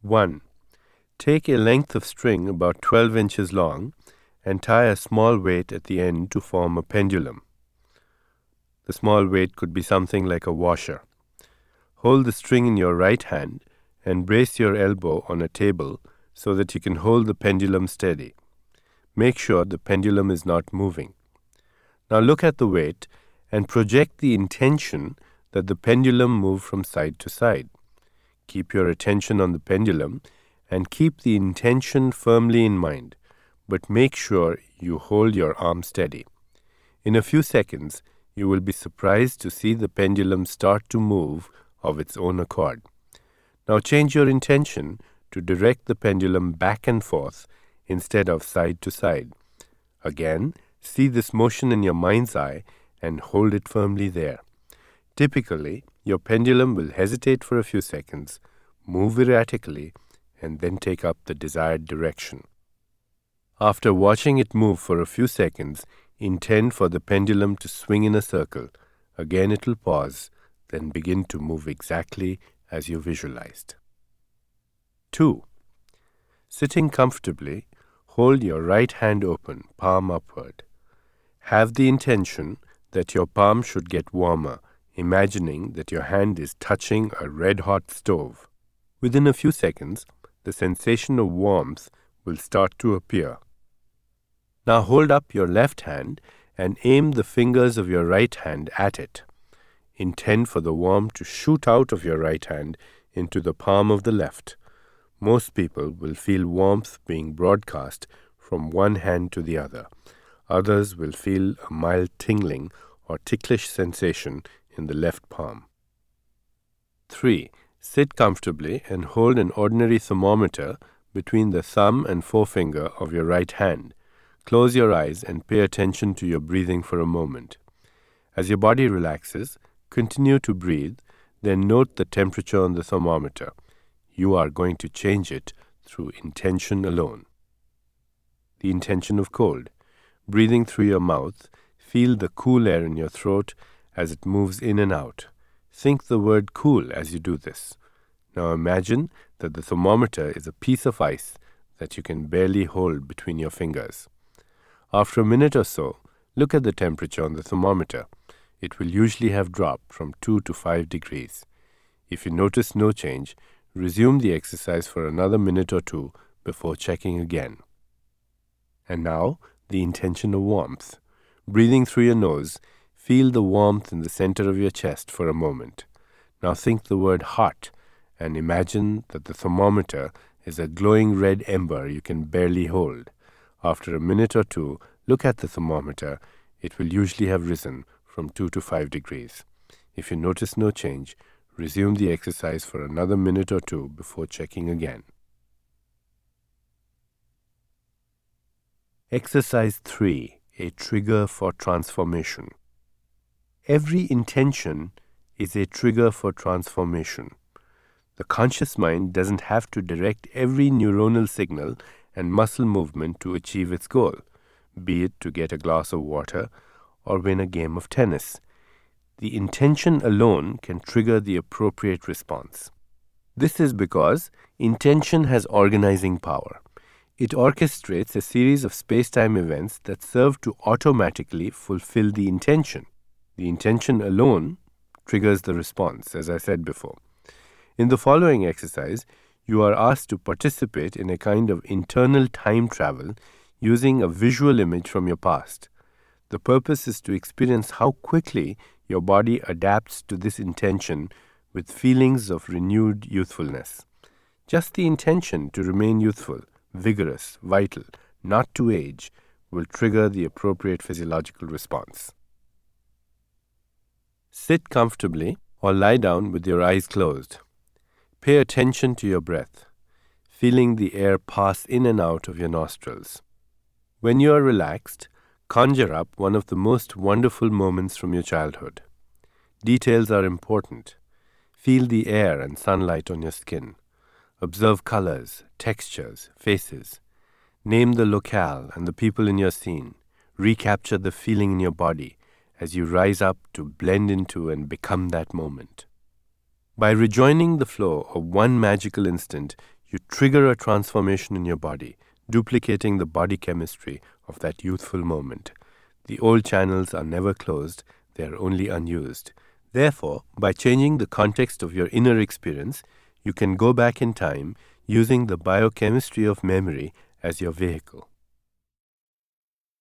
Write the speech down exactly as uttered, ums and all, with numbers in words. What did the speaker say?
one. Take a length of string about twelve inches long and tie a small weight at the end to form a pendulum. The small weight could be something like a washer. Hold the string in your right hand and brace your elbow on a table so that you can hold the pendulum steady. Make sure the pendulum is not moving. Now look at the weight and project the intention that the pendulum move from side to side. Keep your attention on the pendulum and keep the intention firmly in mind, but make sure you hold your arm steady. In a few seconds, you will be surprised to see the pendulum start to move of its own accord. Now change your intention to direct the pendulum back and forth instead of side to side. Again, see this motion in your mind's eye and hold it firmly there. Typically, your pendulum will hesitate for a few seconds, move erratically, and then take up the desired direction. After watching it move for a few seconds, intend for the pendulum to swing in a circle. Again it will pause, then begin to move exactly as you visualized. two. Sitting comfortably, hold your right hand open, palm upward. Have the intention that your palm should get warmer, imagining that your hand is touching a red-hot stove. Within a few seconds, the sensation of warmth will start to appear. Now hold up your left hand and aim the fingers of your right hand at it. Intend for the warmth to shoot out of your right hand into the palm of the left. Most people will feel warmth being broadcast from one hand to the other. Others will feel a mild tingling or ticklish sensation in the left palm. three. Sit comfortably and hold an ordinary thermometer between the thumb and forefinger of your right hand. Close your eyes and pay attention to your breathing for a moment. As your body relaxes, continue to breathe, then note the temperature on the thermometer. You are going to change it through intention alone. The intention of cold. Breathing through your mouth, feel the cool air in your throat as it moves in and out. Think the word cool as you do this. Now imagine that the thermometer is a piece of ice that you can barely hold between your fingers. After a minute or so, look at the temperature on the thermometer. It will usually have dropped from two to five degrees. If you notice no change, resume the exercise for another minute or two before checking again. And now, the intention of warmth. Breathing through your nose, feel the warmth in the center of your chest for a moment. Now think the word hot and imagine that the thermometer is a glowing red ember you can barely hold. After a minute or two, look at the thermometer. It will usually have risen from two to five degrees. If you notice no change, resume the exercise for another minute or two before checking again. Exercise three. A trigger for transformation. Every intention is a trigger for transformation. The conscious mind doesn't have to direct every neuronal signal and muscle movement to achieve its goal, be it to get a glass of water or win a game of tennis. The intention alone can trigger the appropriate response. This is because intention has organizing power. It orchestrates a series of space-time events that serve to automatically fulfill the intention. The intention alone triggers the response, as I said before. In the following exercise, you are asked to participate in a kind of internal time travel using a visual image from your past. The purpose is to experience how quickly your body adapts to this intention with feelings of renewed youthfulness. Just the intention to remain youthful, vigorous, vital, not to age, will trigger the appropriate physiological response. Sit comfortably or lie down with your eyes closed. Pay attention to your breath, feeling the air pass in and out of your nostrils. When you are relaxed, conjure up one of the most wonderful moments from your childhood. Details are important. Feel the air and sunlight on your skin. Observe colors, textures, faces. Name the locale and the people in your scene. Recapture the feeling in your body as you rise up to blend into and become that moment. By rejoining the flow of one magical instant, you trigger a transformation in your body, duplicating the body chemistry of that youthful moment. The old channels are never closed, they are only unused. Therefore, by changing the context of your inner experience, you can go back in time using the biochemistry of memory as your vehicle.